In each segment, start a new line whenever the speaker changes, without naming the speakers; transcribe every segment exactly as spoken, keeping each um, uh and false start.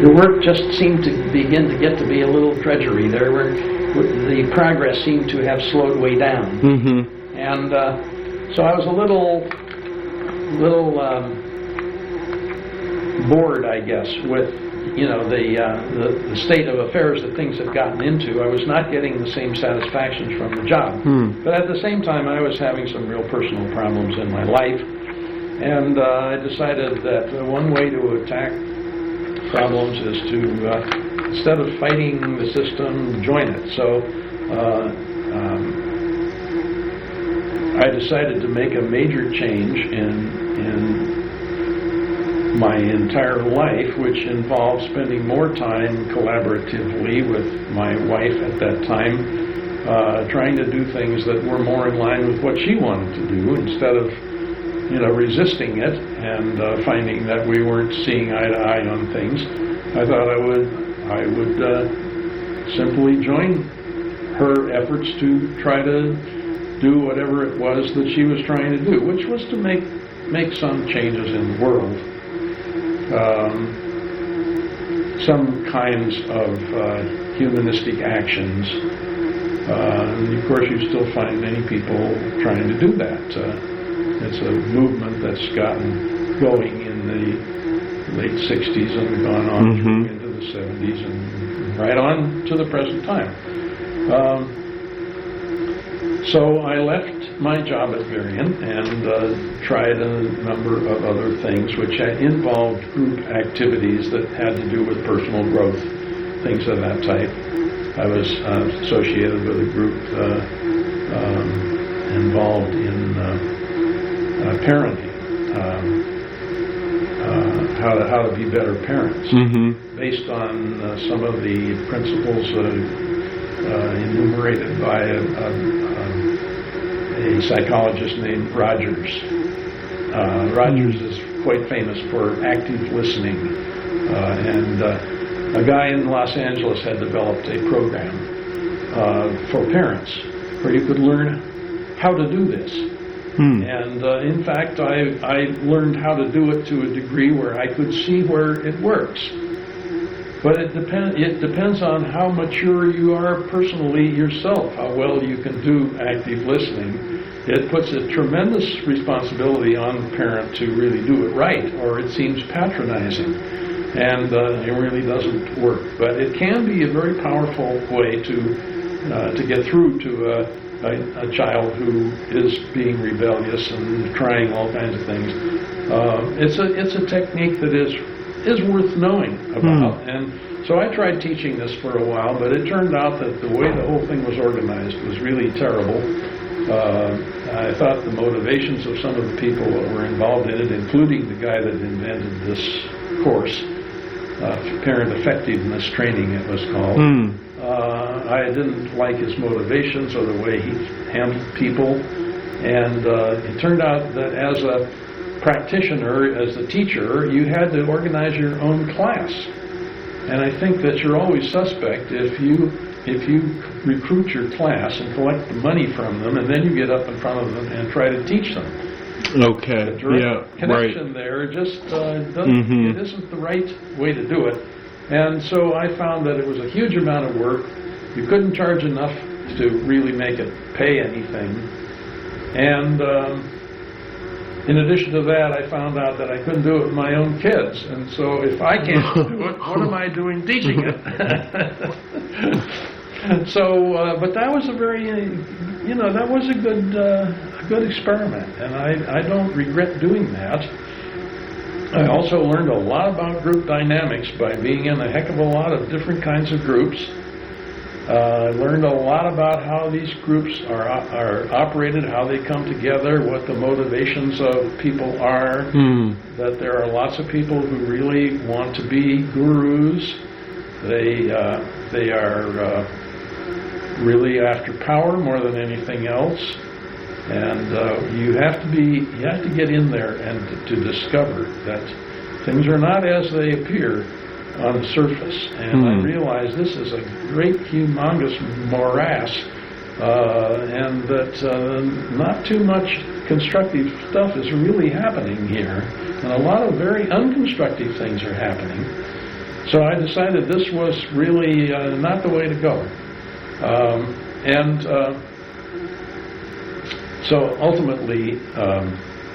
the work just seemed to begin to get to be a little drudgery. There were the progress seemed to have slowed way down,
mm-hmm.
and uh, so I was a little, little um, bored, I guess, with you know the, uh, the the state of affairs that things had gotten into. I was not getting the same satisfactions from the job,
hmm.
but at the same time, I was having some real personal problems in my life, and uh, I decided that uh, one way to attack problems is to uh, instead of fighting the system, join it. So uh, um, I decided to make a major change in in my entire life, which involved spending more time collaboratively with my wife at that time, uh, trying to do things that were more in line with what she wanted to do instead of, you know, resisting it and uh, finding that we weren't seeing eye to eye on things. I thought I would, I would uh, simply join her efforts to try to do whatever it was that she was trying to do, which was to make make some changes in the world. Um, some kinds of uh, humanistic actions. Uh, and of course, you still find many people trying to do that. Uh, it's a movement that's gotten going in the late sixties and gone on
mm-hmm.
through into the seventies and right on to the present time. Um, so I left my job at Varian and uh, tried a number of other things which had involved group activities that had to do with personal growth, things of that type. I was uh, associated with a group uh, um, involved in uh, uh, parenting, um, uh, how to how to be better parents,
mm-hmm.
based on uh, some of the principles uh, uh, enumerated by a, a, a psychologist named Rogers. Uh, Rogers is quite famous for active listening, uh, and uh, a guy in Los Angeles had developed a program uh, for parents where you could learn how to do this.
Hmm.
And uh, in fact, I, I learned how to do it to a degree where I could see where it works. But it, depend, it depends on how mature you are personally yourself, how well you can do active listening. It puts a tremendous responsibility on the parent to really do it right, or it seems patronizing, and uh, it really doesn't work. But it can be a very powerful way to uh, to get through to a, a, a child who is being rebellious and trying all kinds of things. Uh, it's a it's a technique that is is worth knowing about,
hmm.
and so I tried teaching this for a while, but it turned out that the way the whole thing was organized was really terrible. Uh, I thought the motivations of some of the people that were involved in it, including the guy that invented this course, uh, Parent Effectiveness Training it was called,
mm.
uh, I didn't like his motivations or the way he handled people, and uh, it turned out that as a practitioner, as a teacher, you had to organize your own class. And I think that you're always suspect if you if you recruit your class and collect the money from them, and then you get up in front of them and try to teach them.
Okay.
The direct
yeah.
connection
right.
there just uh, doesn't.
Mm-hmm.
It isn't the right way to do it. And so I found that it was a huge amount of work. You couldn't charge enough to really make it pay anything. And um, in addition to that, I found out that I couldn't do it with my own kids. And so if I can't do it, what am I doing teaching it? so, uh, but that was a very, uh, you know, that was a good, uh, a good experiment. And I, I don't regret doing that. I also learned a lot about group dynamics by being in a heck of a lot of different kinds of groups. Uh, I learned a lot about how these groups are are operated, how they come together, what the motivations of people are,
mm.
that there are lots of people who really want to be gurus. They, uh, they are uh, really after power more than anything else. And uh, you have to be, you have to get in there and to, to discover that things are not as they appear on the surface. And
hmm.
I realized this is a great, humongous morass, uh, and that uh, not too much constructive stuff is really happening here, and a lot of very unconstructive things are happening. So I decided this was really uh, not the way to go. Um, and uh, so ultimately, um,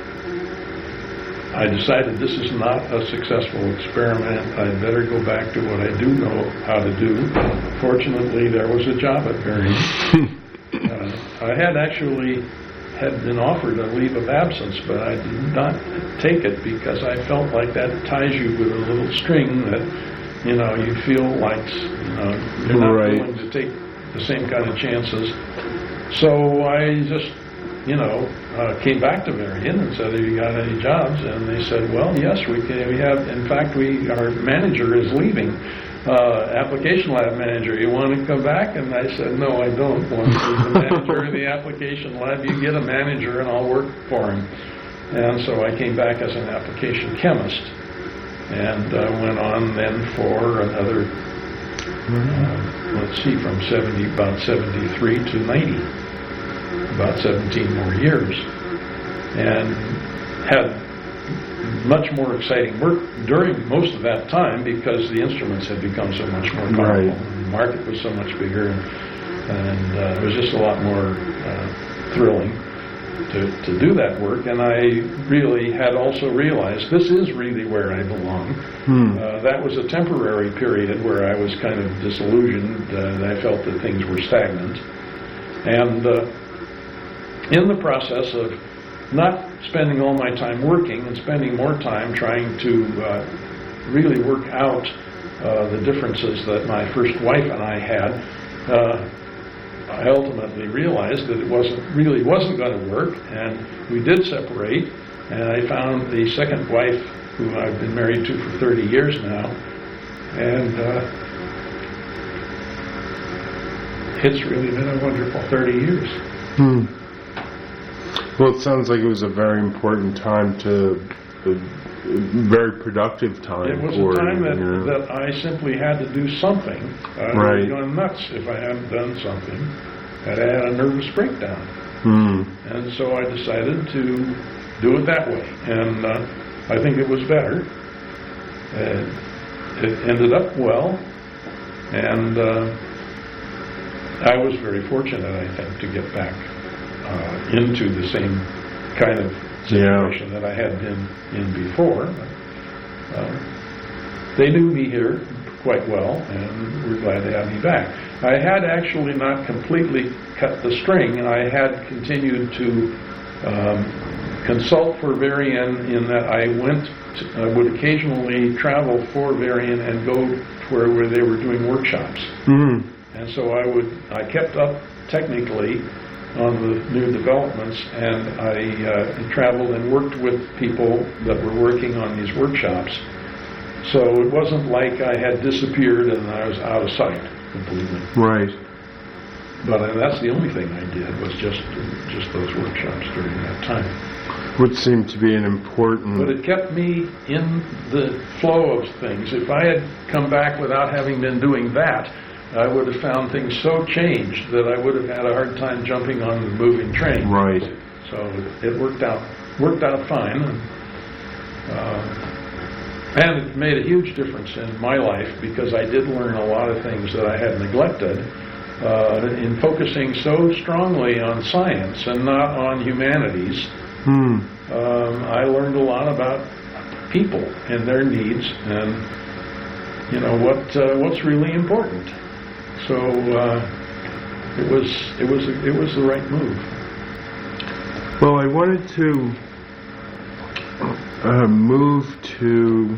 I decided this is not a successful experiment. I'd better go back to what I do know how to do. Fortunately, there was a job at Varian. uh, I had actually had been offered a leave of absence, but I did not take it because I felt like that ties you with a little string that, you know, you feel like, you know, you're not
right.
willing to take the same kind of chances. So I just, you know, uh, came back to Varian and said, have you got any jobs? And they said, well, yes, we can. We have, in fact, we our manager is leaving, uh, application lab manager. You want to come back? And I said, no, I don't want to be the manager of the application lab. You get a manager and I'll work for him. And so I came back as an application chemist and uh, went on then for another, uh, let's see, from seventy, about seventy-three to ninety. About seventeen more years, and had much more exciting work during most of that time because the instruments had become so much more powerful.
Right.
And the market was so much bigger, and, and uh, it was just a lot more uh, thrilling to, to do that work. And I really had also realized this is really where I belong.
Hmm.
Uh, that was a temporary period where I was kind of disillusioned, uh, and I felt that things were stagnant. And uh, in the process of not spending all my time working and spending more time trying to uh, really work out uh, the differences that my first wife and I had, uh, I ultimately realized that it wasn't really wasn't going to work, and we did separate. And I found the second wife, who I've been married to for thirty years now, and uh, it's really been a wonderful thirty years.
Hmm. Well, it sounds like it was a very important time to, a very productive time.
It was
for
a time
you,
that,
you know.
that I simply had to do something. I would
Right.
have gone nuts if I hadn't done something. I'd had a nervous breakdown.
Hmm.
And so I decided to do it that way. And uh, I think it was better. And it ended up well. And uh, I was very fortunate, I think, to get back Uh, into the same kind of situation
Yeah.
that I had been in before. Uh, they knew me here quite well and were glad to have me back. I had actually not completely cut the string. I had continued to um, consult for Varian in that I went, to, I would occasionally travel for Varian and go where, where they were doing workshops.
Hmm.
And so I would, I kept up technically on the new developments, and I uh, traveled and worked with people that were working on these workshops. So it wasn't like I had disappeared and I was out of sight completely.
Right.
But uh, that's the only thing I did was just just those workshops during that time.
Would seem to be an important...
But it kept me in the flow of things. If I had come back without having been doing that, I would have found things so changed that I would have had a hard time jumping on the moving train.
Right.
So it worked out worked out fine, and, uh, and it made a huge difference in my life because I did learn a lot of things that I had neglected uh, in focusing so strongly on science and not on humanities.
Hmm.
Um, I learned a lot about people and their needs, and you know what uh, what's really important. So uh, it was it was it was the right move.
Well, I wanted to uh, move to.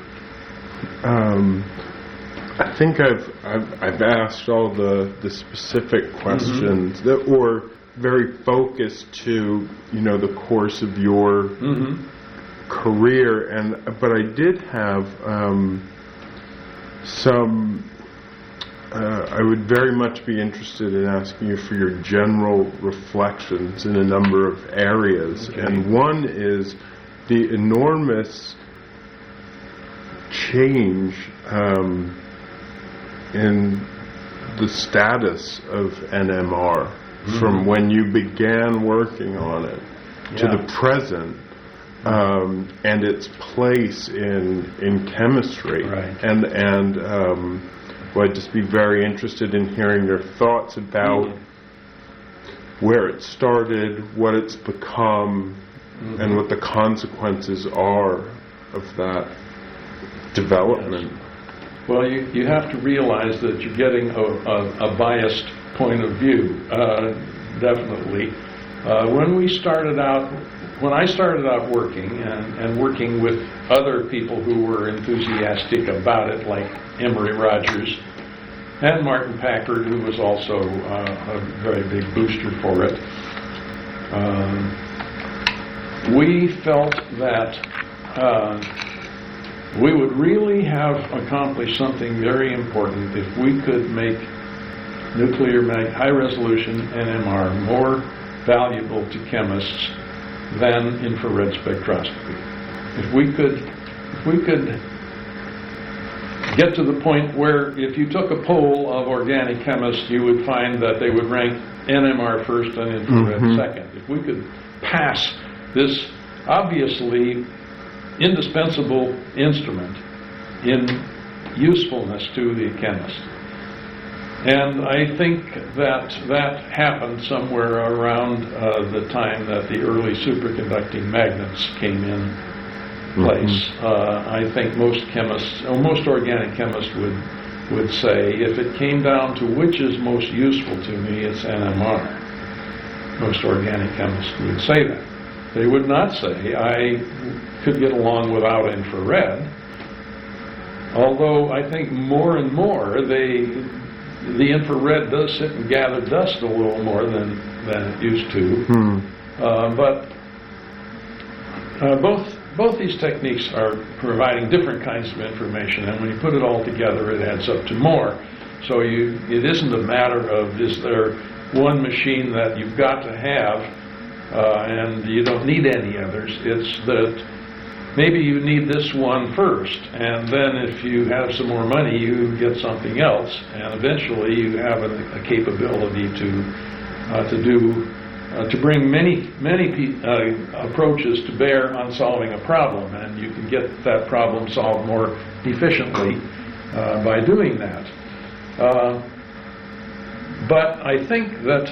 Um, I think I've, I've I've asked all the the specific questions
Mm-hmm.
that or very focused to you know the course of your
Mm-hmm.
career, and but I did have um, some. Uh, I would very much be interested in asking you for your general reflections in a number of areas.
Okay.
And one is the enormous change um, in the status of N M R
Mm-hmm.
from when you began working on it to
Yeah.
the present. um, and its place in in chemistry.
Right.
And and um, well, I'd just be very interested in hearing your thoughts about mm-hmm. where it started, what it's become, mm-hmm. and what the consequences are of that development.
Yes. Well, you, you have to realize that you're getting a, a, a biased point of view, uh, definitely. Uh, when we started out, when I started out working and, and working with other people who were enthusiastic about it, like Emory Rogers and Martin Packard, who was also uh, a very big booster for it, um, we felt that uh, we would really have accomplished something very important if we could make nuclear mag- high-resolution N M R more valuable to chemists than infrared spectroscopy. If we could, if we could get to the point where if you took a poll of organic chemists, you would find that they would rank N M R first and infrared mm-hmm. second. If we could pass this obviously indispensable instrument in usefulness to the chemist. And I think that that happened somewhere around uh, the time that the early superconducting magnets came in place. Mm-hmm. Uh, I think most chemists, or most organic chemists would would say, if it came down to which is most useful to me, it's N M R. Most organic chemists would say that. They would not say, I could get along without infrared, although I think more and more they, the infrared does sit and gather dust a little more than, than it used to. Hmm. Uh, but uh, both both these techniques are providing different kinds of information, and when you put it all together, it adds up to more. So you, it isn't a matter of, is there one machine that you've got to have, Uh, and you don't need any others. It's that maybe you need this one first, and then if you have some more money, you get something else, and eventually you have a, a capability to uh, to do uh, to bring many many pe- uh, approaches to bear on solving a problem, and you can get that problem solved more efficiently uh, by doing that. Uh, but I think that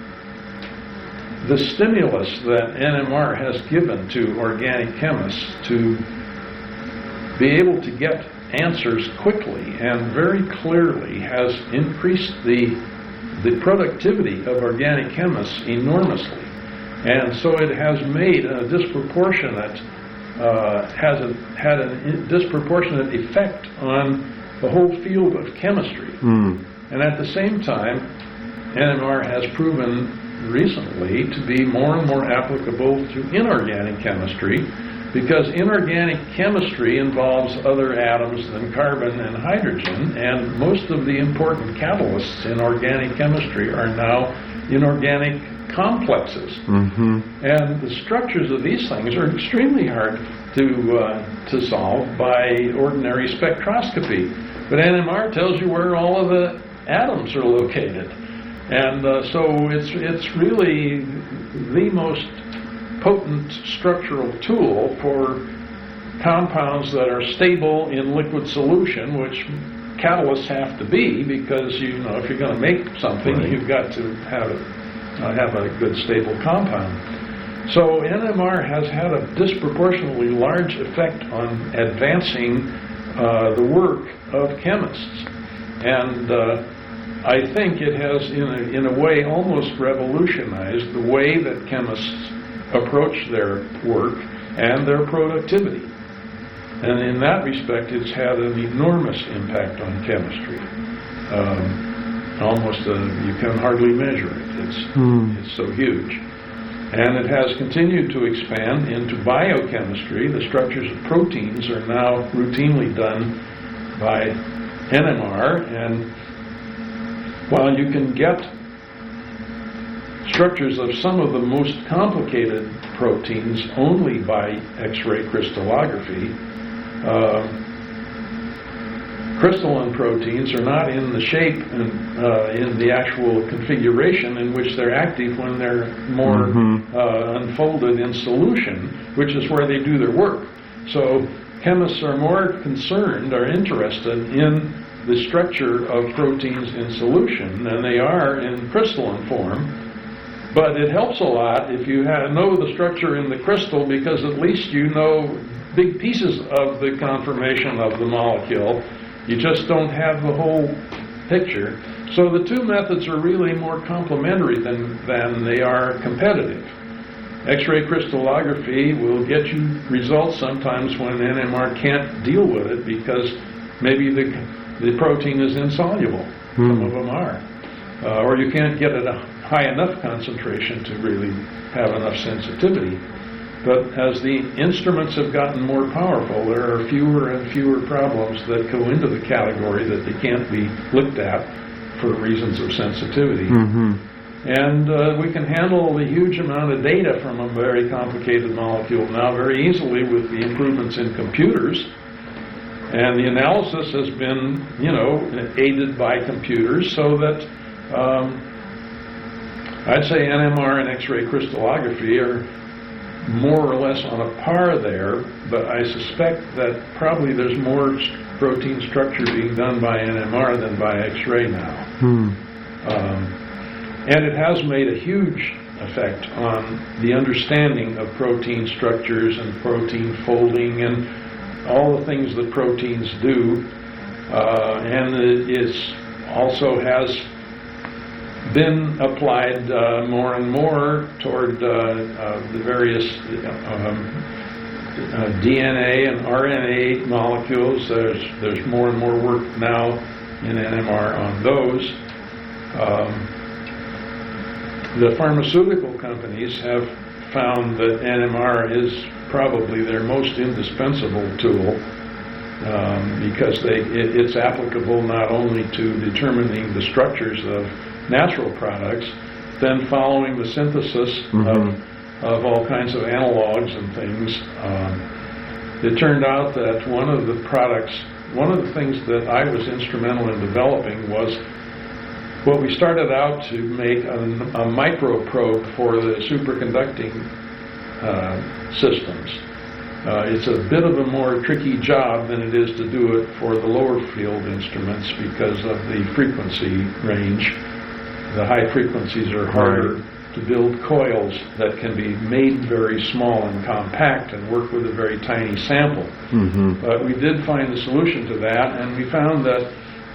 the stimulus that N M R has given to organic chemists to be able to get answers quickly and very clearly has increased the the productivity of organic chemists enormously. And so it has made a disproportionate, uh, has a, had a disproportionate effect on the whole field of chemistry. Mm. And at the same time, N M R has proven recently to be more and more applicable to inorganic chemistry, because inorganic chemistry involves other atoms than carbon and hydrogen, and most of the important catalysts in organic chemistry are now inorganic complexes. Mm-hmm. And the structures of these things are extremely hard to uh, to solve by ordinary spectroscopy. But N M R tells you where all of the atoms are located. And uh, so it's it's really the most potent structural tool for compounds that are stable in liquid solution, which catalysts have to be, because you know if you're going to make something, right, you've got to have it, uh, have a good stable compound. So N M R has had a disproportionately large effect on advancing uh, the work of chemists, and uh, I think it has, in a, in a way, almost revolutionized the way that chemists approach their work and their productivity. And in that respect, it's had an enormous impact on chemistry. Um, almost, a, you can hardly measure it. It's, mm. it's so huge. And it has continued to expand into biochemistry. The structures of proteins are now routinely done by N M R, and while you can get structures of some of the most complicated proteins only by X-ray crystallography, uh, crystalline proteins are not in the shape and uh, in the actual configuration in which they're active when they're more mm-hmm. uh, unfolded in solution. which is where they do their work. So chemists are more concerned, are interested in the structure of proteins in solution than they are in crystalline form. But it helps a lot if you have, know the structure in the crystal, because at least you know big pieces of the conformation of the molecule. You just don't have the whole picture. So the two methods are really more complementary than, than they are competitive. X-ray crystallography will get you results sometimes when N M R can't deal with it because maybe the, the protein is insoluble. Hmm. Some of them are. Uh, or you can't get at a high enough concentration to really have enough sensitivity. But as the instruments have gotten more powerful, there are fewer and fewer problems that go into the category that they can't be looked at for reasons of sensitivity. Mm-hmm. And uh, we can handle the huge amount of data from a very complicated molecule now very easily with the improvements in computers. And the analysis has been, you know, aided by computers so that um, I'd say N M R and X-ray crystallography are more or less on a par there, but I suspect that probably there's more protein structure being done by N M R than by X-ray now. Hmm. Um, and it has made a huge effect on the understanding of protein structures and protein folding and all the things that proteins do. Uh, and it is also has been applied uh, more and more toward uh, uh, the various um, uh, D N A and R N A molecules. There's there's more and more work now in N M R on those. Um, the pharmaceutical companies have found that N M R is probably their most indispensable tool um, because they it, it's applicable not only to determining the structures of natural products, then following the synthesis mm-hmm. of, of all kinds of analogs and things. Um, it turned out that one of the products, one of the things that I was instrumental in developing was what we started out to make a, a microprobe for the superconducting uh, systems. Uh, it's a bit of a more tricky job than it is to do it for the lower field instruments because of the frequency range. The high frequencies are harder right. to build coils that can be made very small and compact and work with a very tiny sample. Mm-hmm. But we did find a solution to that, and we found that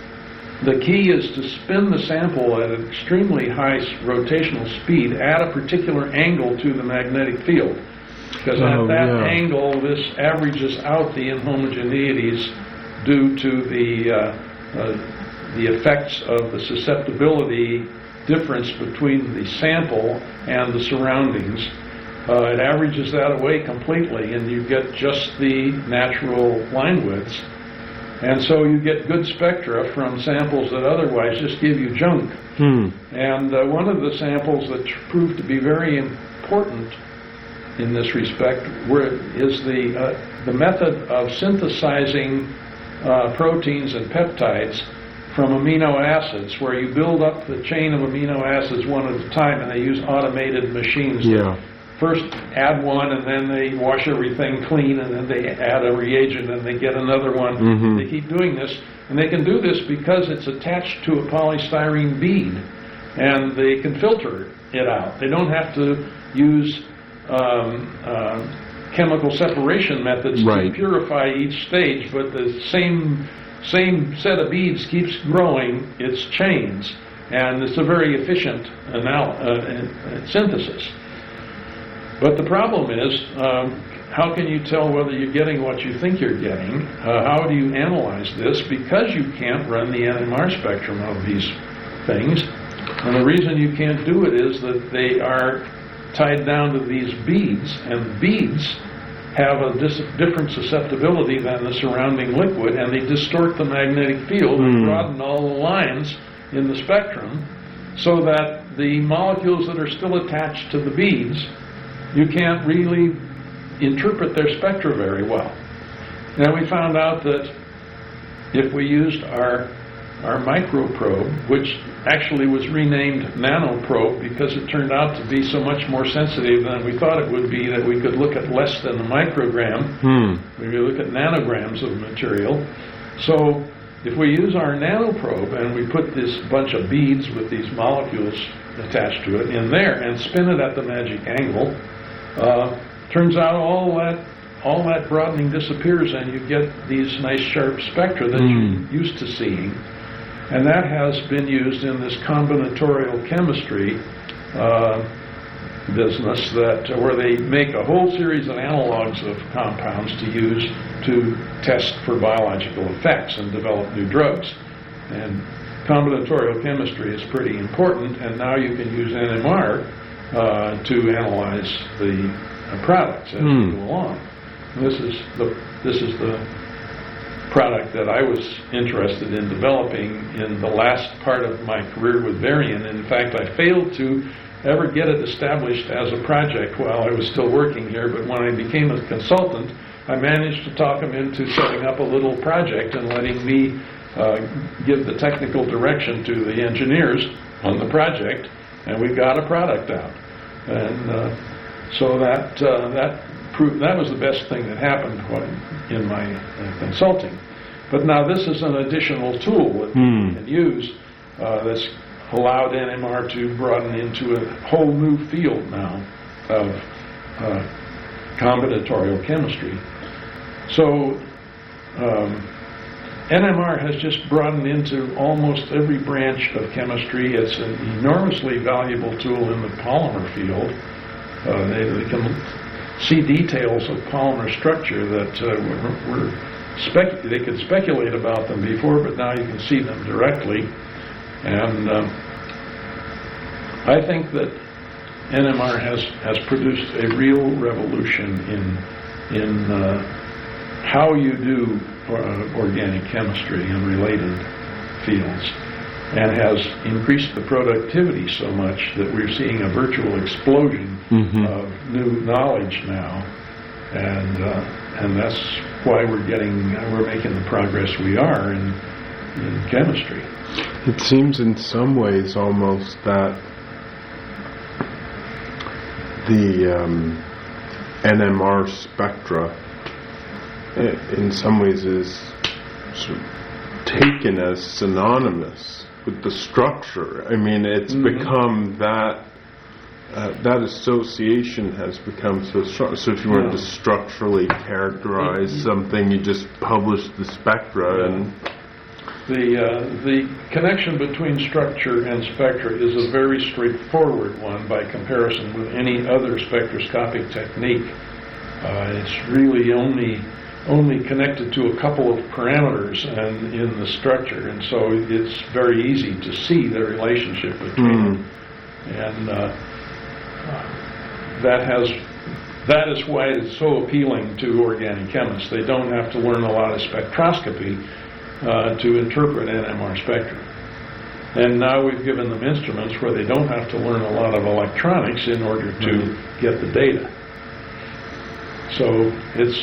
the key is to spin the sample at an extremely high rotational speed at a particular angle to the magnetic field. Because oh, at that yeah. angle, this averages out the inhomogeneities due to the, uh, uh, the effects of the susceptibility difference between the sample and the surroundings. Uh, it averages that away completely, and you get just the natural line widths. And so you get good spectra from samples that otherwise just give you junk. Hmm. And uh, one of the samples that proved to be very important in this respect were, is the, uh, the method of synthesizing uh, proteins and peptides from amino acids, where you build up the chain of amino acids one at a time, and they use automated machines. Yeah. First add one, and then they wash everything clean, and then they add a reagent, and they get another one. Mm-hmm. They keep doing this, and they can do this because it's attached to a polystyrene bead, and they can filter it out. They don't have to use um, uh, chemical separation methods right. to purify each stage, but the same same set of beads keeps growing its chains, and it's a very efficient anal- uh, synthesis. But the problem is, um, how can you tell whether you're getting what you think you're getting? Uh, how do you analyze this? Because you can't run the N M R spectrum of these things. And the reason you can't do it is that they are tied down to these beads, and beads have a dis- different susceptibility than the surrounding liquid, and they distort the magnetic field mm. and broaden all the lines in the spectrum so that the molecules that are still attached to the beads, you can't really interpret their spectra very well. Now we found out that if we used our our microprobe, which actually was renamed nanoprobe because it turned out to be so much more sensitive than we thought it would be, that we could look at less than a microgram.
Hmm.
We could look at nanograms of material. So if we use our nanoprobe and we put this bunch of beads with these molecules attached to it in there and spin it at the magic angle, uh, turns out all that all that broadening disappears and you get these nice sharp spectra that
Mm.
you're used to seeing. And that has been used in this combinatorial chemistry uh, business, that uh, where they make a whole series of analogs of compounds to use to test for biological effects and develop new drugs. And combinatorial chemistry is pretty important, and now you can use N M R uh, to analyze the uh, products as
Hmm.
you go along. And this is the this is the product that I was interested in developing in the last part of my career with Varian. In fact, I failed to ever get it established as a project while I was still working here, but when I became a consultant, I managed to talk them into setting up a little project and letting me uh, give the technical direction to the engineers on the project, and we got a product out. And uh, so that uh, that proved, that was the best thing that happened when, in my uh, consulting. But now this is an additional tool that
Hmm.
we can use uh, that's allowed N M R to broaden into a whole new field now of uh, combinatorial chemistry. So um, N M R has just broadened into almost every branch of chemistry. It's an enormously valuable tool in the polymer field. Uh, they, they can see details of polymer structure that uh, were, were spec- they could speculate about them before, but now you can see them directly. And um, I think that N M R has, has produced a real revolution in in uh, how you do uh, organic chemistry and related fields, and has increased the productivity so much that we're seeing a virtual explosion
Mm-hmm.
of new knowledge now, and uh, and that's why we're getting we're making the progress we are in in chemistry.
It seems in some ways almost that the um, N M R spectra i- in some ways is sort of taken as synonymous with the structure. I mean, it's
Mhm.
become that uh, that association has become so strong. So if you wanted
Yeah.
to structurally characterize
Mhm.
something, you just publish the spectra and
The uh, the connection between structure and spectra is a very straightforward one by comparison with any other spectroscopic technique. Uh, it's really only only connected to a couple of parameters and in the structure, and so it's very easy to see the relationship between
Mm.
them. And uh, that has that is why it's so appealing to organic chemists. They don't have to learn a lot of spectroscopy uh, to interpret N M R spectra. And now we've given them instruments where they don't have to learn a lot of electronics in order to
Right.
get the data. So it's,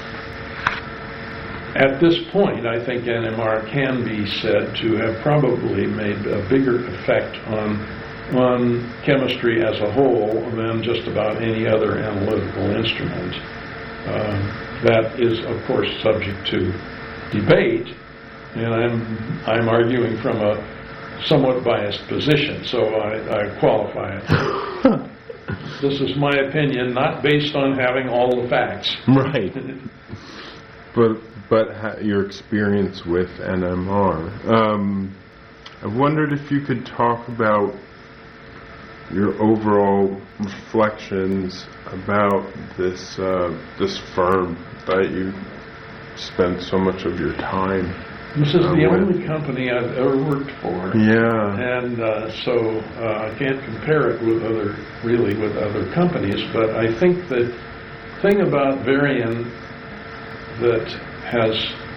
at this point, I think N M R can be said to have probably made a bigger effect on on chemistry as a whole than just about any other analytical instrument. Um, that is, of course, subject to debate, and I'm I'm arguing from a somewhat biased position, so I, I qualify it. This is my opinion, not based on having all the facts.
right. But but ha- your experience with N M R. Um, I wondered if you could talk about your overall reflections about this uh, this firm that you spent so much of your time.
This is
uh,
the
with.
only company I've ever worked for.
Yeah.
And uh, so uh, I can't compare it with other, really with other companies, but I think the thing about Varian that has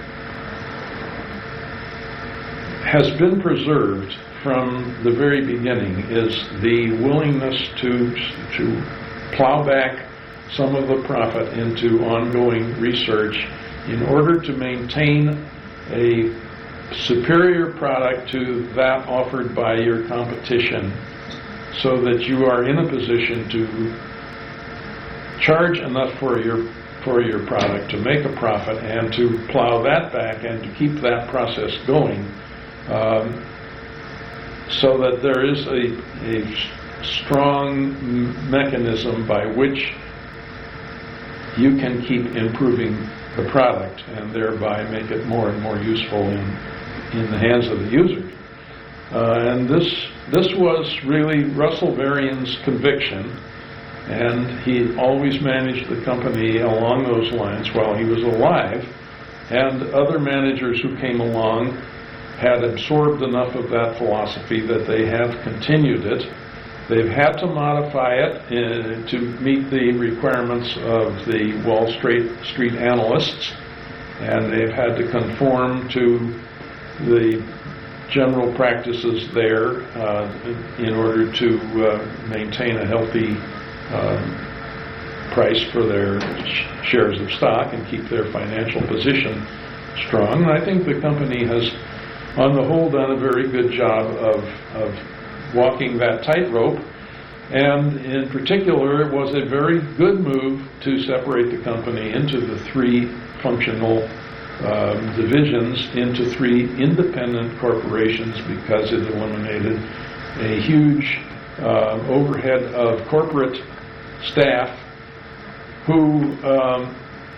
has been preserved from the very beginning is the willingness to to plow back some of the profit into ongoing research in order to maintain a superior product to that offered by your competition, so that you are in a position to charge enough for your for your product to make a profit and to plow that back and to keep that process going, um, so that there is a, a strong mechanism by which you can keep improving the product and thereby make it more and more useful in in the hands of the user. Uh, and this this was really Russell Varian's conviction, and he always managed the company along those lines while he was alive, and other managers who came along had absorbed enough of that philosophy that they have continued it. They've had to modify it uh, to meet the requirements of the Wall Street, Street analysts, and they've had to conform to the general practices there uh, in order to uh, maintain a healthy uh, price for their sh- shares of stock and keep their financial position strong. And I think the company has, on the whole, done a very good job of, of walking that tightrope, and in particular it was a very good move to separate the company into the three functional um, divisions, into three independent corporations, because it eliminated a huge uh, overhead of corporate staff who um,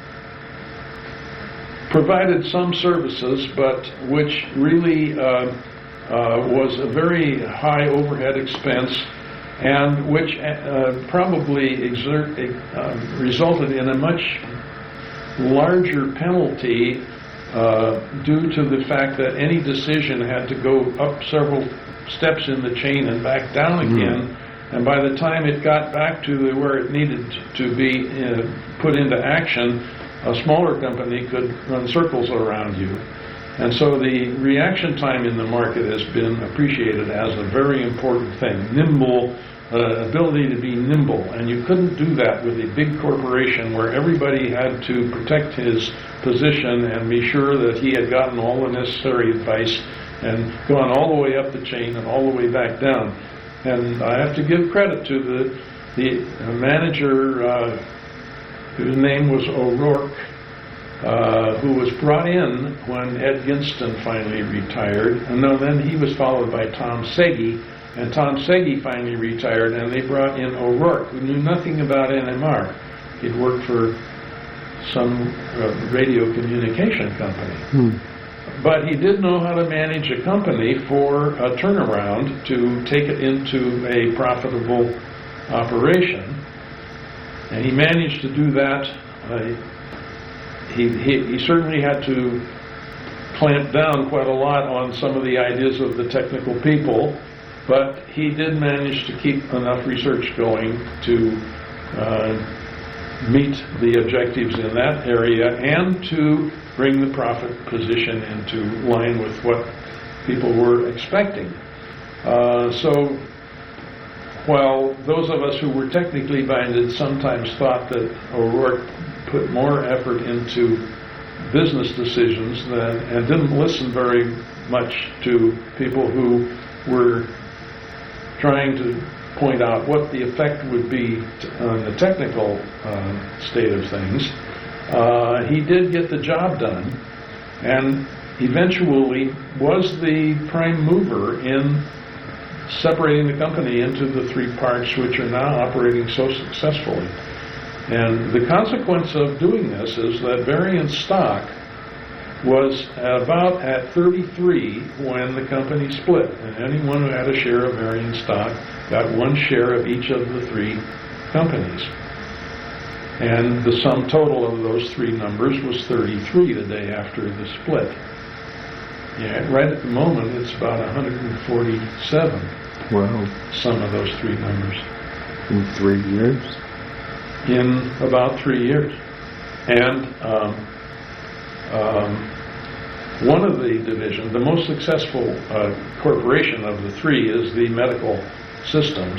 provided some services, but which really uh, Uh, was a very high overhead expense, and which uh, probably exert, uh, resulted in a much larger penalty uh, due to the fact that any decision had to go up several steps in the chain and back down again, mm-hmm. and by the time it got back to the, where it needed to be uh, put into action, a smaller company could run circles around you. And so the reaction time in the market has been appreciated as a very important thing. Nimble, uh, ability to be nimble. And you couldn't do that with a big corporation where everybody had to protect his position and be sure that he had gotten all the necessary advice and gone all the way up the chain and all the way back down. And I have to give credit to the, the manager uh, whose name was O'Rourke, Uh, who was brought in when Ed Ginston finally retired. And then he was followed by Tom Segey, and Tom Segey finally retired, and they brought in O'Rourke, who knew nothing about N M R. He'd worked for some uh, radio communication company. Hmm. But he did know how to manage a company for a turnaround to take it into a profitable operation. And he managed to do that. Uh, He, he, he certainly had to clamp down quite a lot on some of the ideas of the technical people, but he did manage to keep enough research going to uh, meet the objectives in that area and to bring the profit position into line with what people were expecting. Uh, so while those of us who were technically minded sometimes thought that O'Rourke put more effort into business decisions than, and didn't listen very much to people who were trying to point out what the effect would be t- on the technical uh, state of things, uh, he did get the job done, and eventually was the prime mover in separating the company into the three parts which are now operating so successfully. And the consequence of doing this is that Varian stock was about at thirty-three when the company split. And anyone who had a share of Varian stock got one share of each of the three companies. And the sum total of those three numbers was thirty-three the day after the split. Yeah, right at the moment, it's about one hundred forty-seven.
Wow.
Sum of those three numbers.
In three years?
In about three years. And um, um, one of the divisions, the most successful uh, corporation of the three is the medical systems.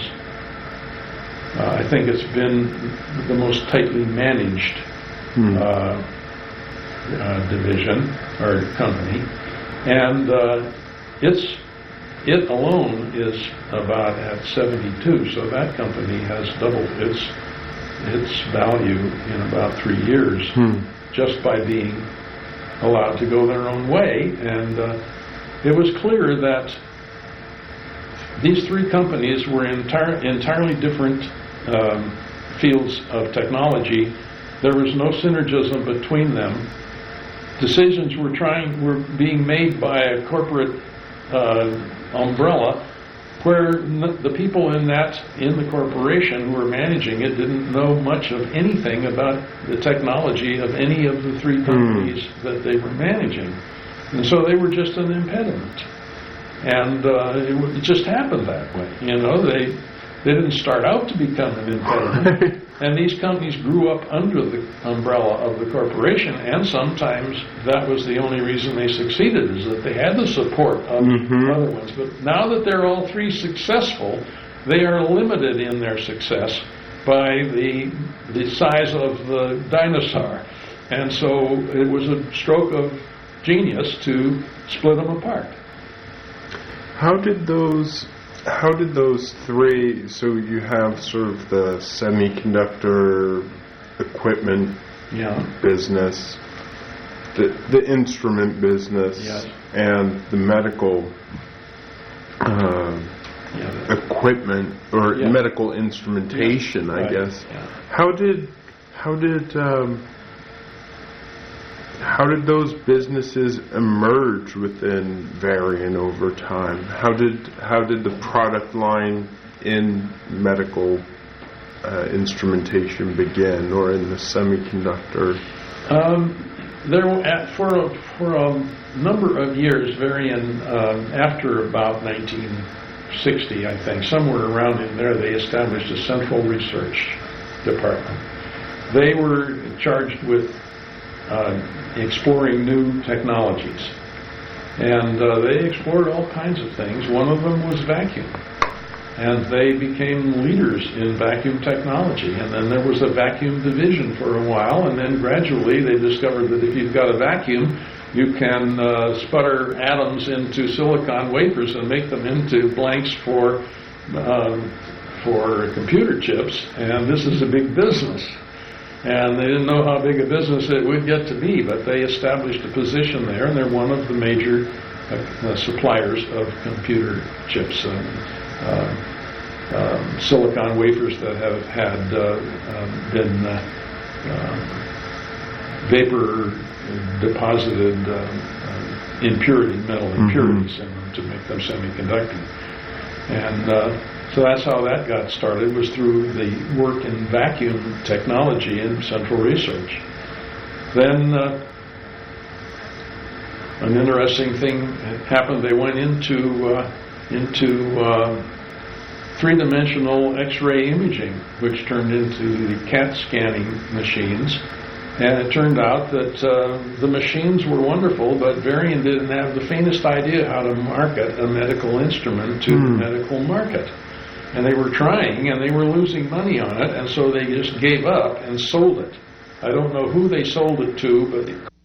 Uh, I think it's been the most tightly managed hmm. uh, uh, division or company. And uh, it's it alone is about at seventy-two, so that company has doubled its its value in about three years
Hmm.
just by being allowed to go their own way. And uh, it was clear that these three companies were entire, entirely different um, fields of technology. There was no synergism between them. Decisions were trying were being made by a corporate uh, umbrella, where n- the people in that in the corporation who were managing it didn't know much of anything about the technology of any of the three companies mm. that they were managing, and so they were just an impediment. And uh, it, w- it just happened that way. You know, they they didn't start out to become an impediment. And these companies grew up under the umbrella of the corporation, and sometimes that was the only reason they succeeded, is that they had the support of mm-hmm. other ones. But now that they're all three successful, they are limited in their success by the the size of the dinosaur. And so it was a stroke of genius to split them apart.
How did those... How did those three, so you have sort of the semiconductor equipment
yeah.
business, the the instrument business,
yes.
and the medical uh, yeah. equipment, or yeah. medical instrumentation, yeah. I right. guess.
Yeah.
How did, how did, um, How did those businesses emerge within Varian over time? How did how did the product line in medical uh, instrumentation begin, or in the semiconductor?
Um, there at, for a, for a number of years, Varian, um, after about nineteen sixty, I think, somewhere around in there, they established a central research department. They were charged with Uh, exploring new technologies, and uh, they explored all kinds of things. One of them was vacuum, and they became leaders in vacuum technology. And then there was a vacuum division for a while, and then gradually they discovered that if you've got a vacuum, you can uh, sputter atoms into silicon wafers and make them into blanks for um, for computer chips, and this is a big business. And they didn't know how big a business it would get to be, but they established a position there, and they're one of the major uh, uh, suppliers of computer chips and uh, um, silicon wafers that have had uh, uh, been uh, uh, vapor deposited uh, uh, impurity, metal impurities mm-hmm. in them to make them semiconducting. And uh, So that's how that got started, was through the work in vacuum technology in central research. Then uh, an interesting thing happened. They went into uh, into uh, three-dimensional X-ray imaging, which turned into the CAT scanning machines. And it turned out that uh, the machines were wonderful, but Varian didn't have the faintest idea how to market a medical instrument to mm. the medical market. And they were trying, and they were losing money on it, and so they just gave up and sold it. I don't know who they sold it to, but